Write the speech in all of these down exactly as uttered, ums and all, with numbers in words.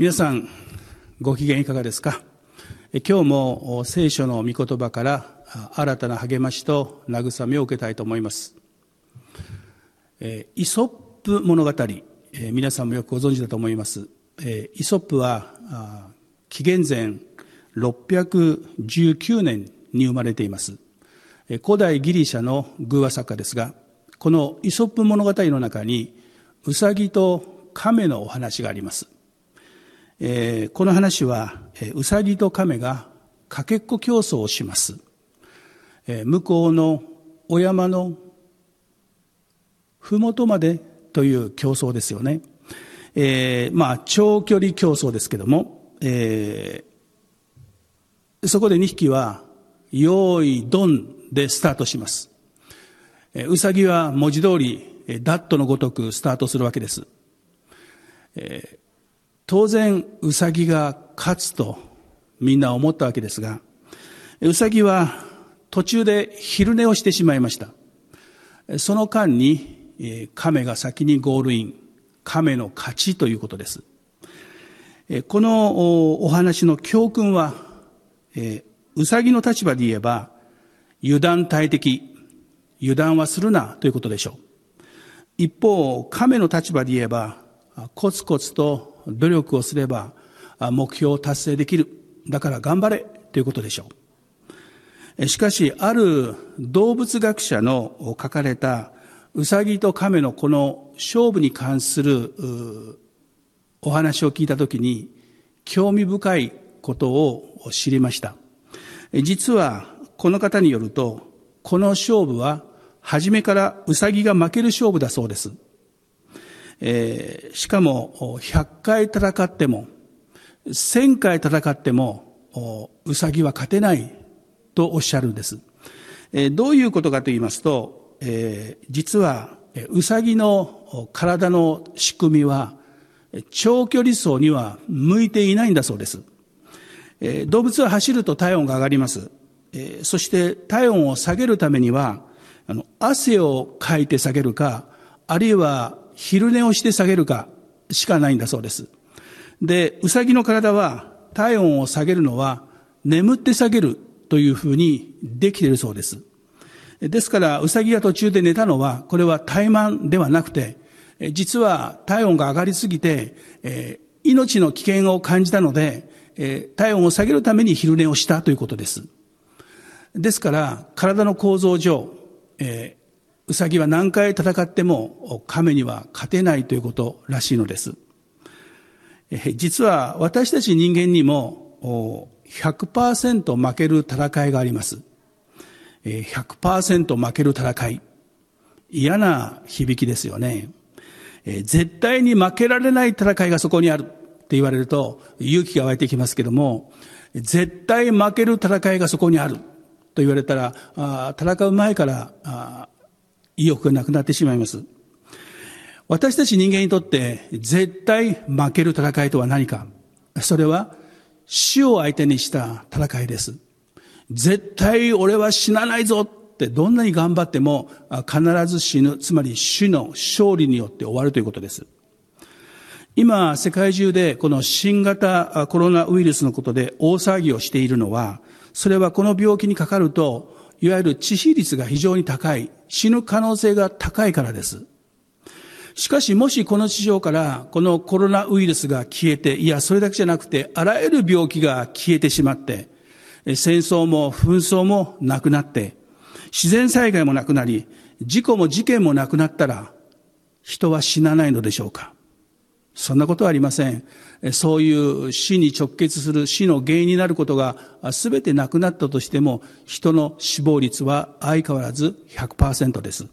皆さんご機嫌いかがですか。今日も聖書の御言葉から新たな励ましと慰めを受けたいと思います。イソップ物語、皆さんもよくご存知だと思います。イソップは紀元前ろっぴゃくじゅうきゅうねんに生まれています。古代ギリシャの寓話作家ですが、このイソップ物語の中にウサギと亀のお話があります。えー、この話はウサギと亀がかけっこ競争をします。えー、向こうのお山のふもとまでという競争ですよね。えー、まあ長距離競争ですけども、えー、そこでにひきは用意ドンでスタートします。えー、ウサギは文字通りダットのごとくスタートするわけです。えー当然、ウサギが勝つとみんな思ったわけですが、ウサギは途中で昼寝をしてしまいました。その間に亀が先にゴールイン、亀の勝ちということです。このお話の教訓は、ウサギの立場で言えば、油断大敵、油断はするなということでしょう。一方、亀の立場で言えば、コツコツと努力をすれば目標を達成できる。だから頑張れということでしょう。しかし、ある動物学者の書かれたウサギと亀のこの勝負に関するお話を聞いたときに興味深いことを知りました。実はこの方によると、この勝負は初めからウサギが負ける勝負だそうです。えー、しかもひゃっかい戦ってもせんかい戦ってもウサギは勝てないとおっしゃるんです。えー、どういうことかと言いますと、えー、実はウサギの体の仕組みは長距離走には向いていないんだそうです。えー、動物は走ると体温が上がります。えー、そして体温を下げるためにはあの汗をかいて下げるか、あるいは昼寝をして下げるかしかないんだそうです。で、ウサギの体は体温を下げるのは眠って下げるというふうにできているそうです。ですから、ウサギが途中で寝たのは、これは怠慢ではなくて、実は体温が上がりすぎて、えー、命の危険を感じたので、えー、体温を下げるために昼寝をしたということです。ですから、体の構造上、えーウサギは何回戦っても亀には勝てないということらしいのです。実は私たち人間にも ひゃくパーセント 負ける戦いがあります。ひゃくパーセント 負ける戦い。嫌な響きですよね。絶対に負けられない戦いがそこにあるって言われると勇気が湧いてきますけども、絶対負ける戦いがそこにあると言われたら、あ戦う前からあ意欲がなくなってしまいます。私たち人間にとって絶対負ける戦いとは何か。それは死を相手にした戦いです。絶対俺は死なないぞってどんなに頑張っても必ず死ぬ。つまり死の勝利によって終わるということです。今世界中でこの新型コロナウイルスのことで大騒ぎをしているのは、それはこの病気にかかるといわゆる致死率が非常に高い、死ぬ可能性が高いからです。しかしもしこの地上からこのコロナウイルスが消えて、いやそれだけじゃなくてあらゆる病気が消えてしまって、戦争も紛争もなくなって、自然災害もなくなり、事故も事件もなくなったら、人は死なないのでしょうか。そんなことはありません。そういう死に直結する死の原因になることが全てなくなったとしても、人の死亡率は相変わらず ひゃくパーセント です。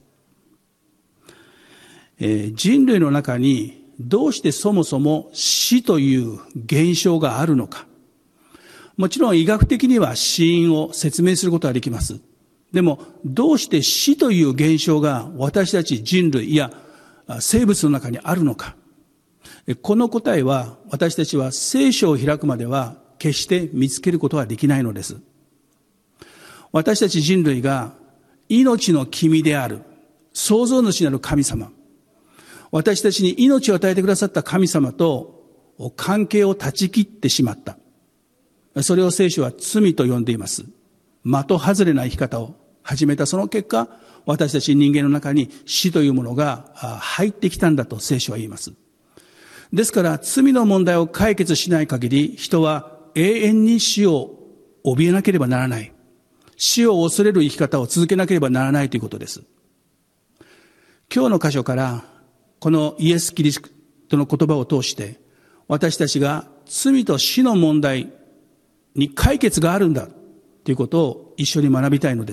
えー、人類の中にどうしてそもそも死という現象があるのか。もちろん医学的には死因を説明することはできます。でもどうして死という現象が私たち人類、いや生物の中にあるのか。この答えは私たちは聖書を開くまでは決して見つけることはできないのです。私たち人類が命の君である創造主なる神様、私たちに命を与えてくださった神様と関係を断ち切ってしまった。それを聖書は罪と呼んでいます。的外れな生き方を始めたその結果、私たち人間の中に死というものが入ってきたんだと聖書は言います。ですから罪の問題を解決しない限り、人は永遠に死を怯えなければならない。死を恐れる生き方を続けなければならないということです。今日の箇所からこのイエス・キリストの言葉を通して、私たちが罪と死の問題に解決があるんだということを一緒に学びたいのです。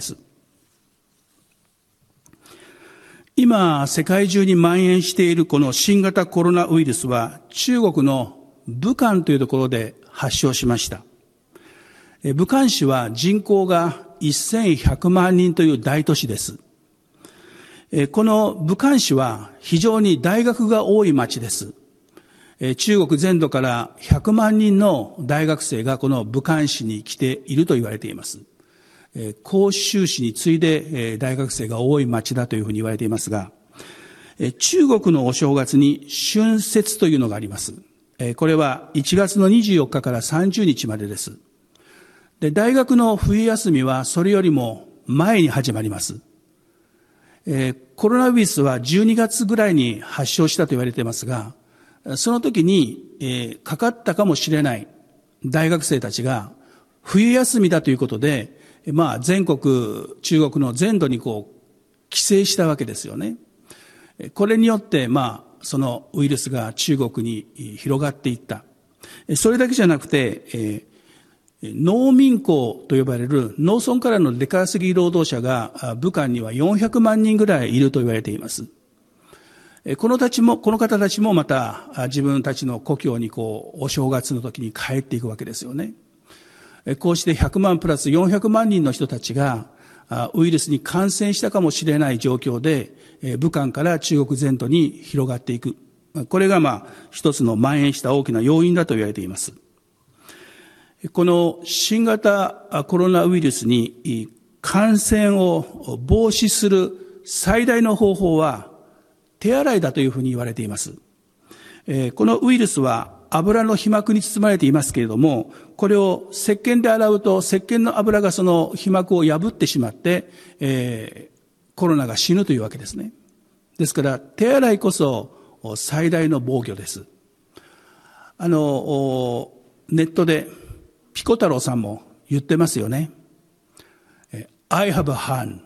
今、世界中に蔓延しているこの新型コロナウイルスは、中国の武漢というところで発症しました。武漢市は人口がせんひゃくまんにんという大都市です。この武漢市は非常に大学が多い町です。中国全土からひゃくまんにんの大学生がこの武漢市に来ていると言われています。広州市に次いで大学生が多い町だというふうに言われていますが、中国のお正月に春節というのがあります。これはいちがつのにじゅうよっかからさんじゅうにちまでです。で、大学の冬休みはそれよりも前に始まります。コロナウイルスはじゅうにがつぐらいに発症したと言われていますが、その時にかかったかもしれない大学生たちが冬休みだということで、まあ、全国、中国の全土にこう、帰省したわけですよね。これによって、まあ、そのウイルスが中国に広がっていった。それだけじゃなくて、えー、農民工と呼ばれる農村からの出稼ぎ労働者が武漢にはよんひゃくまんにんぐらいいると言われています。このたちも、この方たちもまた自分たちの故郷にこう、お正月の時に帰っていくわけですよね。こうしてひゃくまんプラスよんひゃくまんにんの人たちがウイルスに感染したかもしれない状況で武漢から中国全土に広がっていく。これがまあ一つの蔓延した大きな要因だと言われています。この新型コロナウイルスに感染を防止する最大の方法は手洗いだというふうに言われています。このウイルスは油の皮膜に包まれていますけれども、これを石鹸で洗うと石鹸の油がその皮膜を破ってしまって、えー、コロナが死ぬというわけですね。ですから手洗いこそ最大の防御です。あのネットでピコ太郎さんも言ってますよね。I have a hand,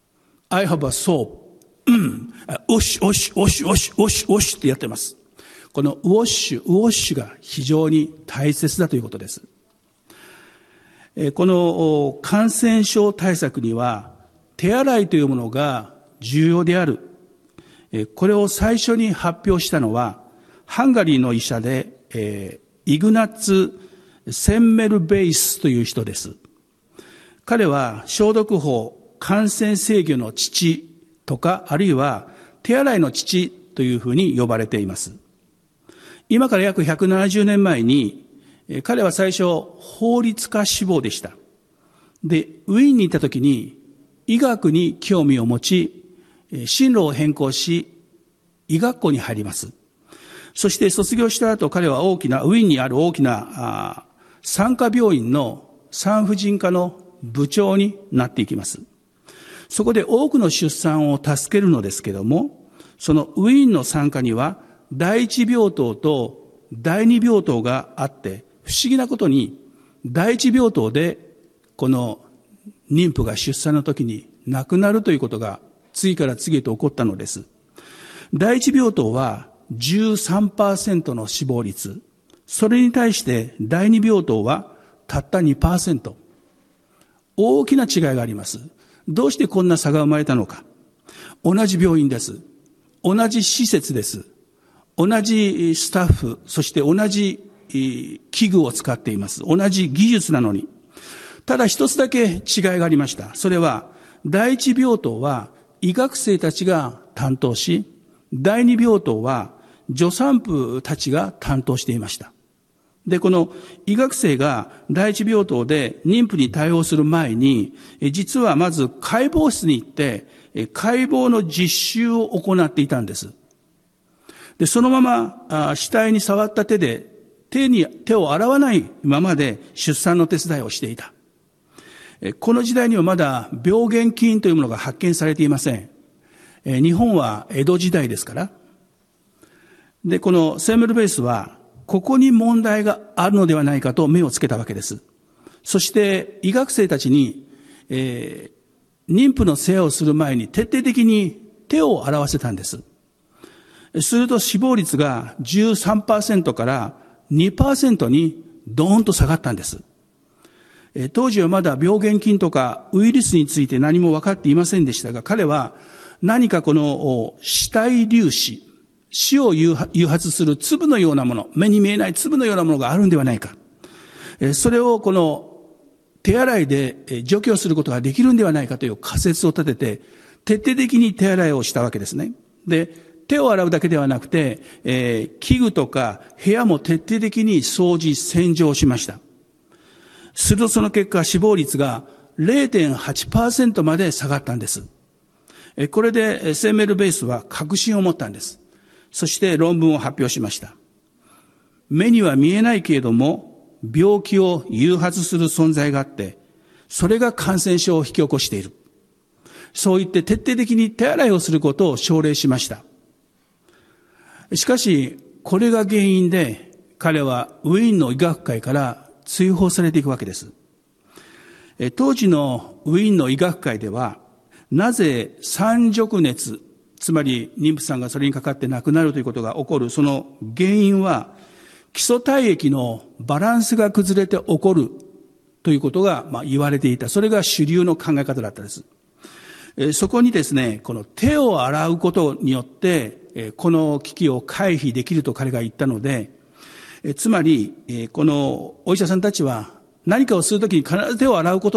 I have a soap、うん、おしおしおしおしおしおしってやってます。このウォッシュ、ウォッシュが非常に大切だということです。この感染症対策には手洗いというものが重要である。これを最初に発表したのはハンガリーの医者でイグナッツ・センメルベイスという人です。彼は消毒法、感染制御の父とか、あるいは手洗いの父というふうに呼ばれています。今から約ひゃくななじゅうねんまえに、彼は最初、法律家志望でした。で、ウィーンに行った時に、医学に興味を持ち、進路を変更し、医学校に入ります。そして卒業した後、彼は大きな、ウィーンにある大きな産科病院の産婦人科の部長になっていきます。そこで多くの出産を助けるのですけども、そのウィーンの産科には、第一病棟と第二病棟があって、不思議なことに第一病棟でこの妊婦が出産の時に亡くなるということが次から次へと起こったのです。第一病棟は じゅうさんパーセント の死亡率。それに対して第二病棟はたった にパーセント。大きな違いがあります。どうしてこんな差が生まれたのか。同じ病院です。同じ施設です。同じスタッフ、そして同じ器具を使っています。同じ技術なのに。ただ一つだけ違いがありました。それは、第一病棟は医学生たちが担当し、第二病棟は助産婦たちが担当していました。で、この医学生が第一病棟で妊婦に対応する前に、実はまず解剖室に行って、解剖の実習を行っていたんです。で、そのまま死体に触った手で手に、手を洗わないままで出産の手伝いをしていた。この時代にはまだ病原菌というものが発見されていません。日本は江戸時代ですから。で、このセムエル・ベースは、ここに問題があるのではないかと目をつけたわけです。そして医学生たちに、えー、妊婦の世話をする前に徹底的に手を洗わせたんです。すると死亡率が じゅうさんパーセント から にパーセント にドーンと下がったんです。当時はまだ病原菌とかウイルスについて何も分かっていませんでしたが、彼は何かこの死体粒子、死を誘発する粒のようなもの、目に見えない粒のようなものがあるんではないか。それをこの手洗いで除去することができるんではないかという仮説を立てて、徹底的に手洗いをしたわけですね。で、手を洗うだけではなくて、えー、器具とか部屋も徹底的に掃除、洗浄しました。するとその結果、死亡率が れいてんはちパーセント まで下がったんです。これでセムエル・ベースは確信を持ったんです。そして論文を発表しました。目には見えないけれども、病気を誘発する存在があって、それが感染症を引き起こしている。そう言って徹底的に手洗いをすることを奨励しました。しかし、これが原因で、彼はウィーンの医学会から追放されていくわけです。当時のウィーンの医学会では、なぜ産褥熱、つまり妊婦さんがそれにかかって亡くなるということが起こる、その原因は、基礎体液のバランスが崩れて起こるということがまあ言われていた。それが主流の考え方だったです。そこにですね、この手を洗うことによって、この危機を回避できると彼が言ったので、つまり、このお医者さんたちは何かをするときに必ず手を洗うこと、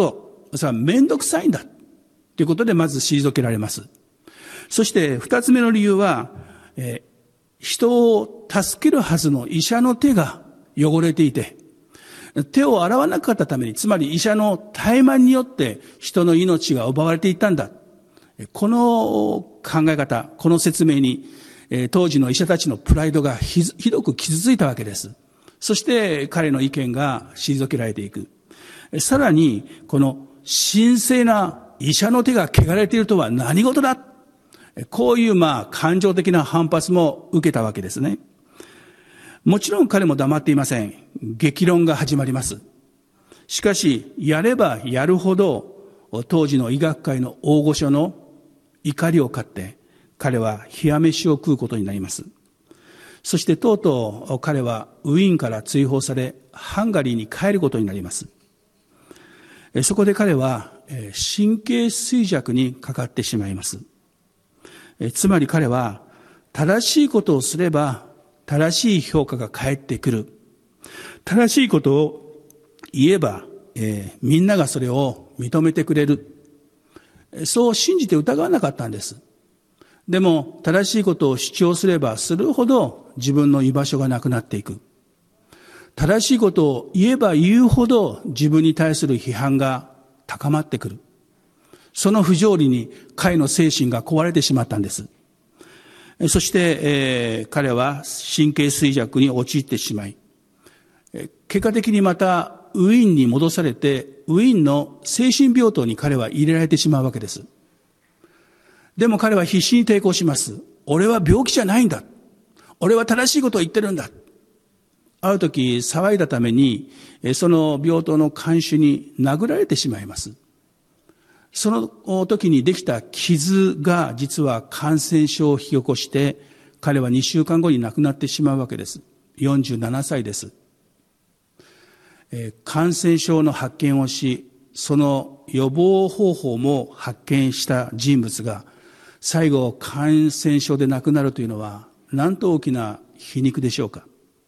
それはめんどくさいんだということでまず退けられます。そして二つ目の理由は、えー、人を助けるはずの医者の手が汚れていて、手を洗わなかったために、つまり医者の怠慢によって人の命が奪われていったんだ。この考え方、この説明に、当時の医者たちのプライドがひどく傷ついたわけです。そして彼の意見が退けられていく。さらに、この神聖な医者の手が汚れているとは何事だ。こういうまあ感情的な反発も受けたわけですね。もちろん彼も黙っていません。激論が始まります。しかし、やればやるほど、当時の医学界の大御所の怒りを買って、彼は冷や飯を食うことになります。そしてとうとう彼はウィーンから追放され、ハンガリーに帰ることになります。そこで彼は神経衰弱にかかってしまいます。つまり彼は正しいことをすれば正しい評価が返ってくる。正しいことを言えば、えー、みんながそれを認めてくれる。そう信じて疑わなかったんです。でも正しいことを主張すればするほど自分の居場所がなくなっていく。正しいことを言えば言うほど自分に対する批判が高まってくる。その不条理に彼の精神が壊れてしまったんです。そして、えー、彼は神経衰弱に陥ってしまい、結果的にまたウィーンに戻されて、ウィーンの精神病棟に彼は入れられてしまうわけです。でも彼は必死に抵抗します。俺は病気じゃないんだ。俺は正しいことを言ってるんだ。ある時騒いだために、その病棟の看守に殴られてしまいます。その時にできた傷が実は感染症を引き起こして、彼はにしゅうかんごに亡くなってしまうわけです。よんじゅうななさいです。えー、感染症の発見をし、その予防方法も発見した人物が、最後感染症で亡くなるというのは、なんと大きな皮肉でしょうか。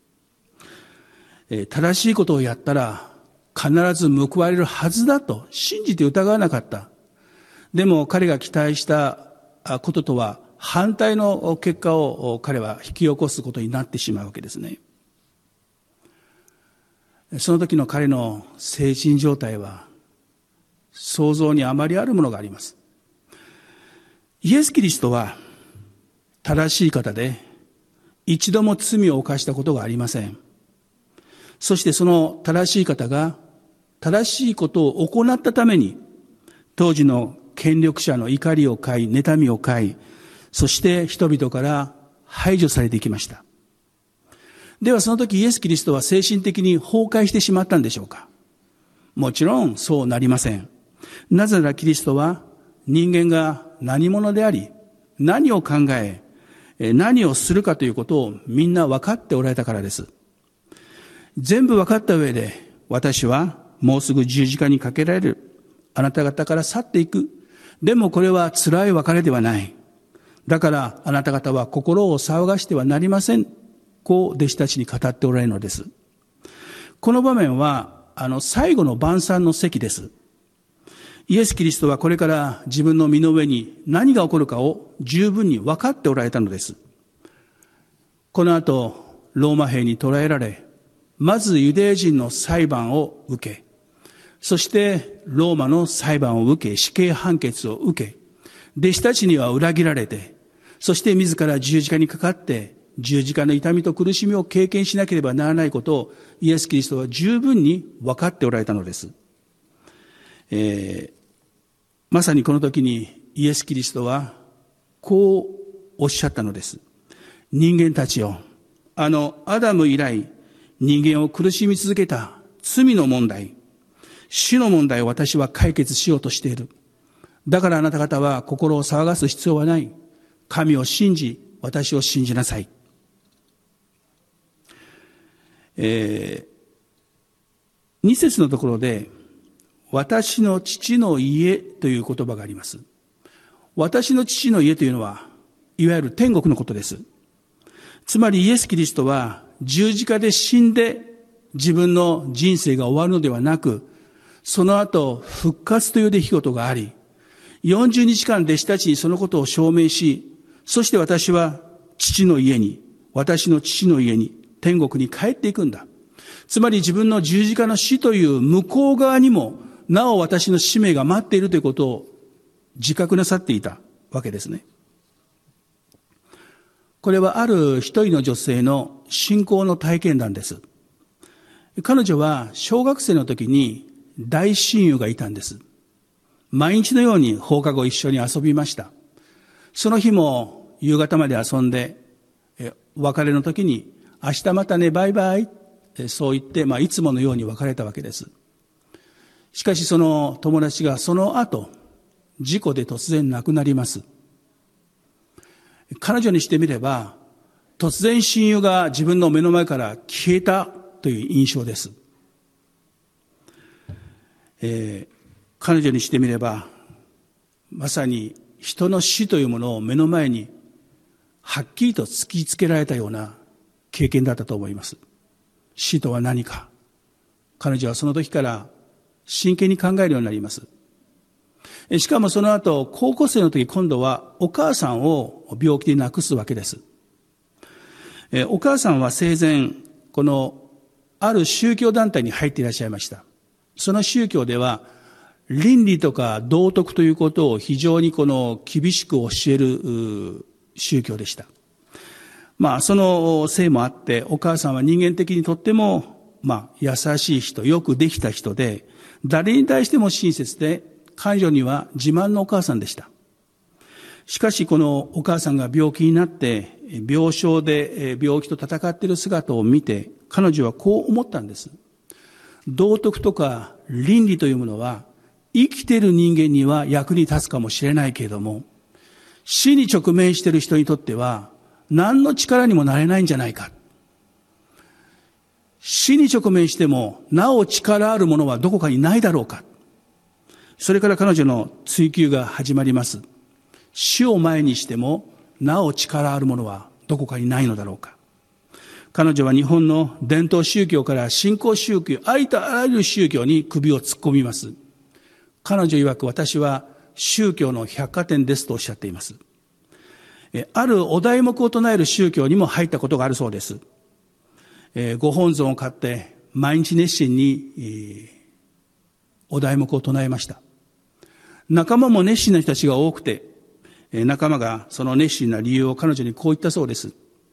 えー、正しいことをやったら、必ず報われるはずだと信じて疑わなかった。でも彼が期待したこととは反対の結果を彼は引き起こすことになってしまうわけですね。その時の彼の精神状態は想像にあまりあるものがあります。イエス・キリストは正しい方で一度も罪を犯したことがありません。 そしてその正しい方が正しいことを行ったために、当時の権力者の怒りを買い、妬みを買い、そして人々から排除されていきました。ではその時イエス・キリストは精神的に崩壊してしまったんでしょうか？もちろんそうなりません。なぜならキリストは人間が何者であり、何を考え、何をするかということをみんな分かっておられたからです。全部分かった上で、私はもうすぐ十字架にかけられる。あなた方から去っていく。でもこれは辛い別れではない。だからあなた方は心を騒がしてはなりません。こう弟子たちに語っておられるのです。この場面は、あの最後の晩餐の席です。イエス・キリストはこれから自分の身の上に何が起こるかを十分に分かっておられたのです。この後、ローマ兵に捕らえられ、まずユダヤ人の裁判を受け、そしてローマの裁判を受け、死刑判決を受け、弟子たちには裏切られて、そして自ら十字架にかかって、十字架の痛みと苦しみを経験しなければならないことをイエス・キリストは十分に分かっておられたのです。えー、まさにこの時にイエス・キリストはこうおっしゃったのです。人間たちよ、あのアダム以来人間を苦しみ続けた罪の問題、死の問題を私は解決しようとしている。だからあなた方は心を騒がす必要はない。神を信じ、私を信じなさい。えー、に節のところで、私の父の家という言葉があります。私の父の家というのは、いわゆる天国のことです。つまりイエス・キリストは十字架で死んで自分の人生が終わるのではなく、その後復活という出来事があり、よんじゅうにちかん弟子たちにそのことを証明し、そして私は父の家に、私の父の家に、天国に帰っていくんだ。つまり自分の十字架の死という向こう側にも、なお私の使命が待っているということを自覚なさっていたわけですね。これはある一人の女性の信仰の体験談です。彼女は小学生の時に大親友がいたんです。毎日のように放課後一緒に遊びました。その日も夕方まで遊んで、別れの時に明日またね、バイバイ、そう言って、まあ、いつものように別れたわけです。しかしその友達がその後、事故で突然亡くなります。彼女にしてみれば、突然親友が自分の目の前から消えたという印象です。えー、彼女にしてみれば、まさに人の死というものを目の前にはっきりと突きつけられたような経験だったと思います。死とは何か。彼女はその時から真剣に考えるようになります。しかもその後、高校生の時、今度はお母さんを病気で亡くすわけです。お母さんは生前、このある宗教団体に入っていらっしゃいました。その宗教では、倫理とか道徳ということを非常にこの厳しく教える宗教でした。まあ、そのせいもあって、お母さんは人間的にとっても、まあ、優しい人、よくできた人で、誰に対しても親切で、彼女には自慢のお母さんでした。しかし、このお母さんが病気になって、病床で病気と戦っている姿を見て、彼女はこう思ったんです。道徳とか倫理というものは、生きている人間には役に立つかもしれないけれども、死に直面している人にとっては、何の力にもなれないんじゃないか。死に直面しても、なお力あるものはどこかにないだろうか。それから彼女の追求が始まります。死を前にしても、なお力あるものはどこかにないのだろうか。彼女は日本の伝統宗教から新興宗教、ありとあらゆる宗教に首を突っ込みます。彼女曰く、私は宗教の百貨店ですとおっしゃっています。あるお題目を唱える宗教にも入ったことがあるそうです。ご本尊を買って毎日熱心にお題目を唱えました。仲間も熱心な人たちが多くて、仲間がその熱心な理由を彼女にこう言ったそうです。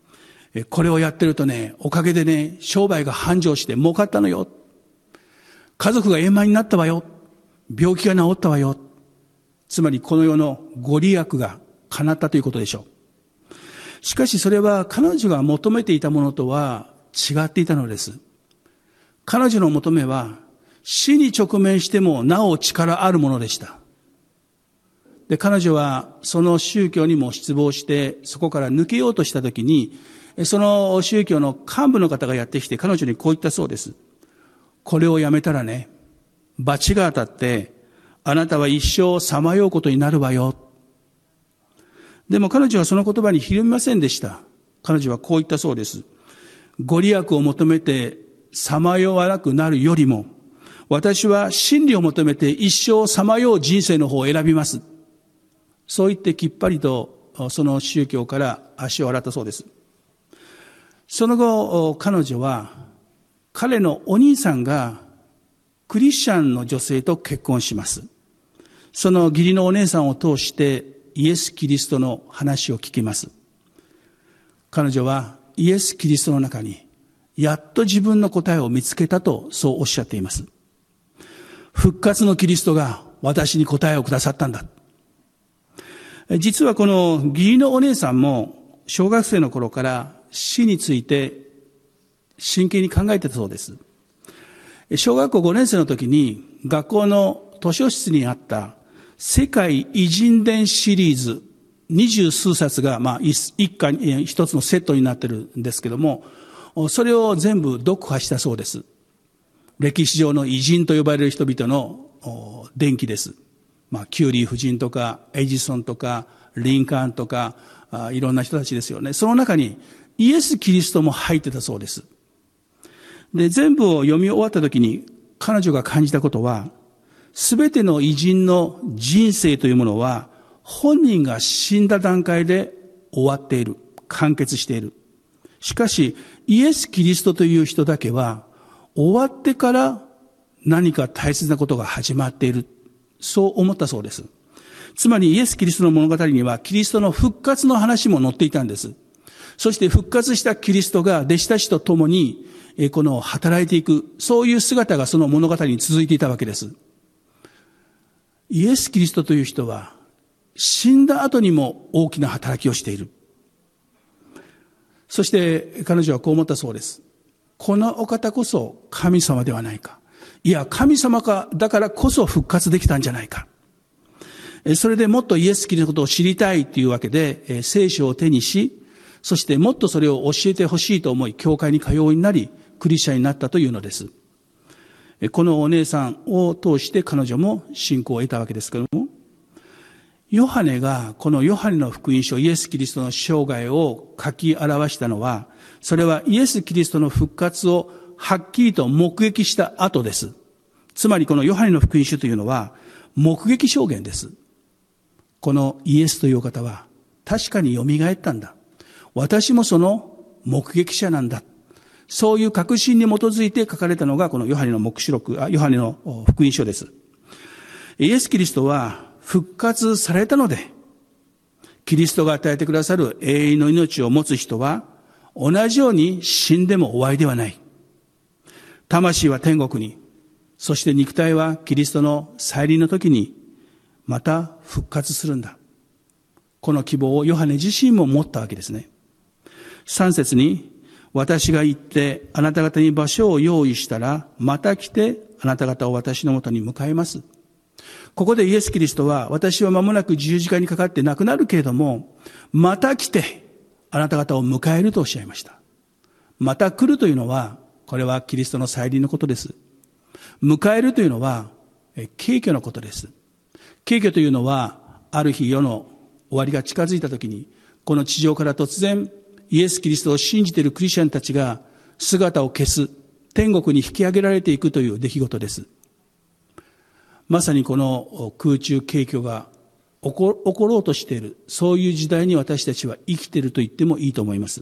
これをやってるとね、おかげでね、商売が繁盛して儲かったのよ。家族が円満になったわよ。病気が治ったわよ。つまりこの世のご利益が叶ったということでしょう。しかしそれは彼女が求めていたものとは違っていたのです。彼女の求めは死に直面してもなお力あるものでした。で、彼女はその宗教にも失望してそこから抜けようとしたときに、その宗教の幹部の方がやってきて彼女にこう言ったそうです。これをやめたらね、罰が当たってあなたは一生さまようことになるわよ。でも彼女はその言葉にひるみませんでした。彼女はこう言ったそうです。ご利益を求めてさまよわなくなるよりも、私は真理を求めて一生さまよう人生の方を選びます。そう言ってきっぱりとその宗教から足を洗ったそうです。その後、彼女は彼のお兄さんがクリスチャンの女性と結婚します。その義理のお姉さんを通してイエス・キリストの話を聞きます。彼女はイエス・キリストの中にやっと自分の答えを見つけたとそうおっしゃっています。復活のキリストが私に答えをくださったんだ。実はこの義理のお姉さんも小学生の頃から死について真剣に考えてたそうです。小学校ごねん生の時に学校の図書室にあった世界偉人伝シリーズ二十数冊がまあ一家に一つのセットになってるんですけども、それを全部読破したそうです。歴史上の偉人と呼ばれる人々の伝記です。まあキューリー夫人とかエジソンとかリンカーンとかあいろんな人たちですよね。その中にイエス・キリストも入ってたそうです。で、全部を読み終わった時に彼女が感じたことは、すべての偉人の人生というものは本人が死んだ段階で終わっている、完結している。しかしイエス・キリストという人だけは終わってから何か大切なことが始まっている、そう思ったそうです。つまりイエス・キリストの物語にはキリストの復活の話も載っていたんです。そして復活したキリストが弟子たちと共にこの働いていく、そういう姿がその物語に続いていたわけです。イエス・キリストという人は死んだ後にも大きな働きをしている。そして彼女はこう思ったそうです。このお方こそ神様ではないか。いや、神様か、だからこそ復活できたんじゃないか。それでもっとイエス・キリストのことを知りたいというわけで、聖書を手にし、そしてもっとそれを教えてほしいと思い、教会に通うようになり、クリスチャンになったというのです。このお姉さんを通して彼女も信仰を得たわけですけれども、ヨハネがこのヨハネの福音書、イエス・キリストの生涯を書き表したのは、それはイエス・キリストの復活をはっきりと目撃した後です。つまりこのヨハネの福音書というのは目撃証言です。このイエスという方は確かによみがえったんだ。私もその目撃者なんだ。そういう確信に基づいて書かれたのがこのヨハネの黙示録、あ、ヨハネの福音書です。イエス・キリストは復活されたので、キリストが与えてくださる永遠の命を持つ人は同じように死んでも終わりではない。魂は天国に、そして肉体はキリストの再臨の時にまた復活するんだ。この希望をヨハネ自身も持ったわけですね。さん節に、私が行ってあなた方に場所を用意したら、また来てあなた方を私のもとに迎えます。ここでイエス・キリストは、私は間もなく十字架にかかって亡くなるけれども、また来てあなた方を迎えるとおっしゃいました。また来るというのは、これはキリストの再臨のことです。迎えるというのは、景挙のことです。景挙というのは、ある日世の終わりが近づいたときに、この地上から突然、イエス・キリストを信じているクリスチャンたちが姿を消す、天国に引き上げられていくという出来事です。まさにこの空中景挙が起こ、起ころうとしている、そういう時代に私たちは生きていると言ってもいいと思います。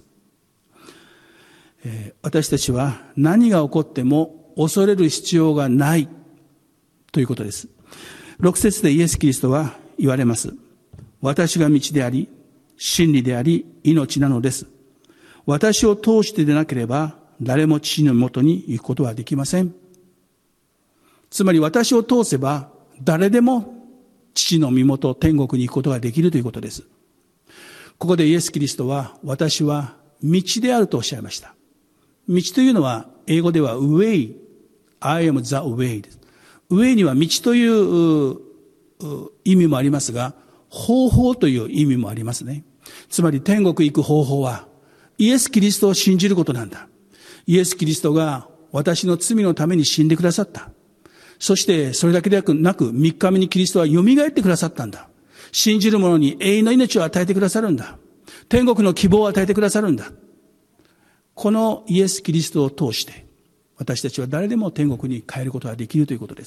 えー、私たちは何が起こっても恐れる必要がないということです。ろく節でイエス・キリストは言われます。私が道であり、真理であり、命なのです。 私を通してでなければ、誰も父のもとに行くことはできません。つまり私を通せば、誰でも父の身元、天国に行くことができるということです。ここでイエス・キリストは、私は道であるとおっしゃいました。道というのは、英語では way、I am the way です。way には道という意味もありますが、方法という意味もありますね。つまり天国行く方法は、イエス・キリストを信じることなんだ。イエス・キリストが私の罪のために死んでくださった。そしてそれだけでなく、三日目にキリストは蘇ってくださったんだ。信じる者に永遠の命を与えてくださるんだ。天国の希望を与えてくださるんだ。このイエス・キリストを通して、私たちは誰でも天国に帰ることができるということです。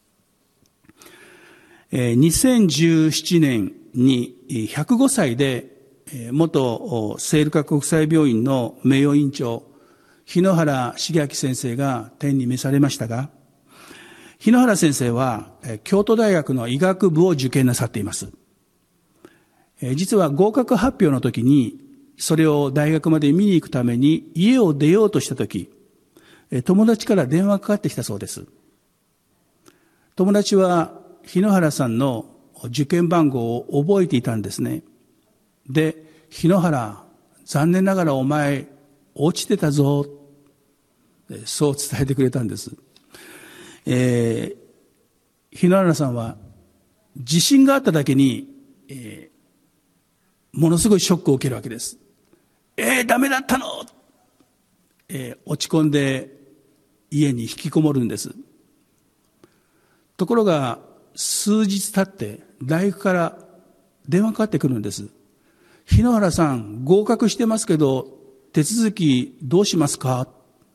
にせんじゅうななねんにひゃくごさいで元聖路加国際病院の名誉院長、日野原茂明先生が天に召されましたが、日野原先生は京都大学の医学部を受験なさっています。実は合格発表の時に、それを大学まで見に行くために家を出ようとした時、友達から電話がかかってきたそうです。友達は日野原さんの受験番号を覚えていたんですね。で、日野原、残念ながらお前落ちてたぞ、そう伝えてくれたんです。えー、日野原さんは自信があっただけに、えー、ものすごいショックを受けるわけです。えー、ダメだったの、えー、落ち込んで家に引きこもるんです。ところが数日経って大学から電話かかってくるんです。日野原さん、合格してますけど手続きどうしますか？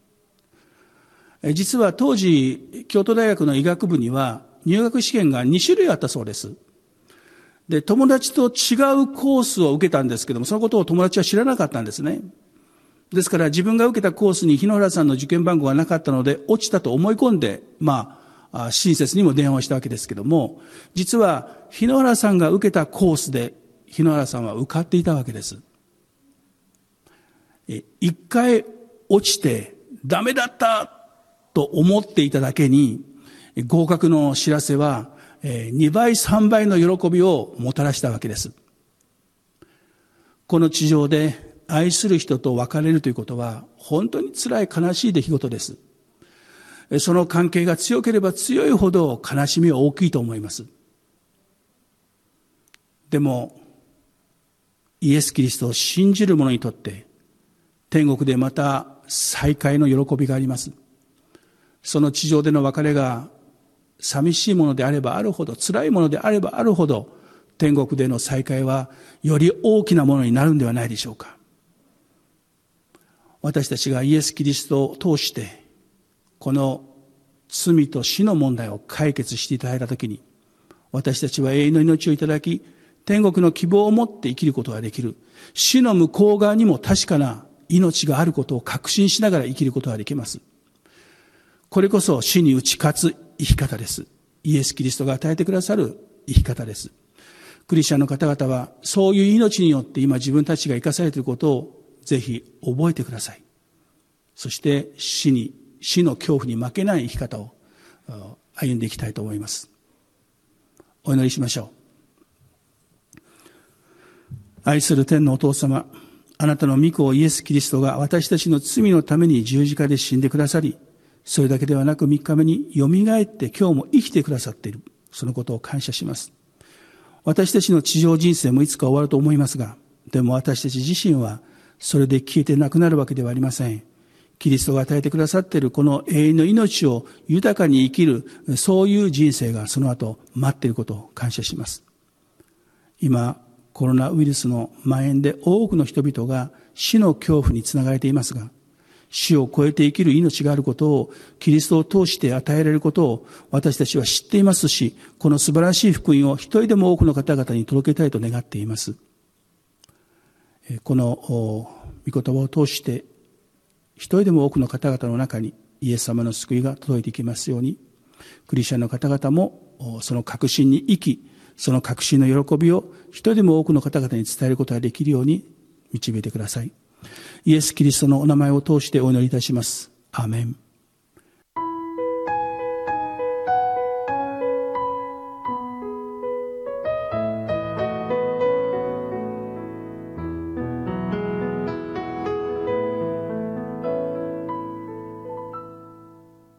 実は当時京都大学の医学部には入学試験がに種類あったそうです。で、友達と違うコースを受けたんですけども、そのことを友達は知らなかったんですね。ですから自分が受けたコースに日野原さんの受験番号がなかったので落ちたと思い込んで、まあ親切にも電話をしたわけですけども、実は日野原さんが受けたコースで日野原さんは受かっていたわけです。一回落ちてダメだったと思っていただけに、合格の知らせはにばいさんばいの喜びをもたらしたわけです。この地上で愛する人と別れるということは本当に辛い悲しい出来事です。その関係が強ければ強いほど悲しみは大きいと思います。でもイエス・キリストを信じる者にとって天国でまた再会の喜びがあります。その地上での別れが寂しいものであればあるほど、辛いものであればあるほど、天国での再会はより大きなものになるんではないでしょうか。私たちがイエス・キリストを通してこの罪と死の問題を解決していただいたときに、私たちは永遠の命をいただき、天国の希望を持って生きることができる。死の向こう側にも確かな命があることを確信しながら生きることができます。これこそ死に打ち勝つ生き方です。イエス・キリストが与えてくださる生き方です。クリスチャンの方々はそういう命によって今自分たちが生かされていることをぜひ覚えてください。そして死に、死の恐怖に負けない生き方を歩んでいきたいと思います。お祈りしましょう。愛する天のお父様、あなたの御子イエス・キリストが私たちの罪のために十字架で死んでくださり、それだけではなく三日目によみがえって今日も生きてくださっている。そのことを感謝します。私たちの地上人生もいつか終わると思いますが、でも私たち自身はそれで消えてなくなるわけではありません。キリストが与えてくださっているこの永遠の命を豊かに生きる、そういう人生がその後待っていることを感謝します。今、コロナウイルスの蔓延で多くの人々が死の恐怖につながれていますが、死を超えて生きる命があることをキリストを通して与えられることを私たちは知っていますし、この素晴らしい福音を一人でも多くの方々に届けたいと願っています。この御言葉を通して一人でも多くの方々の中にイエス様の救いが届いていきますように、クリスチャンの方々もその確信に生き、その確信の喜びを一人でも多くの方々に伝えることができるように導いてください。 イエス・キリストのお名前を通してお祈りいたします。アーメン。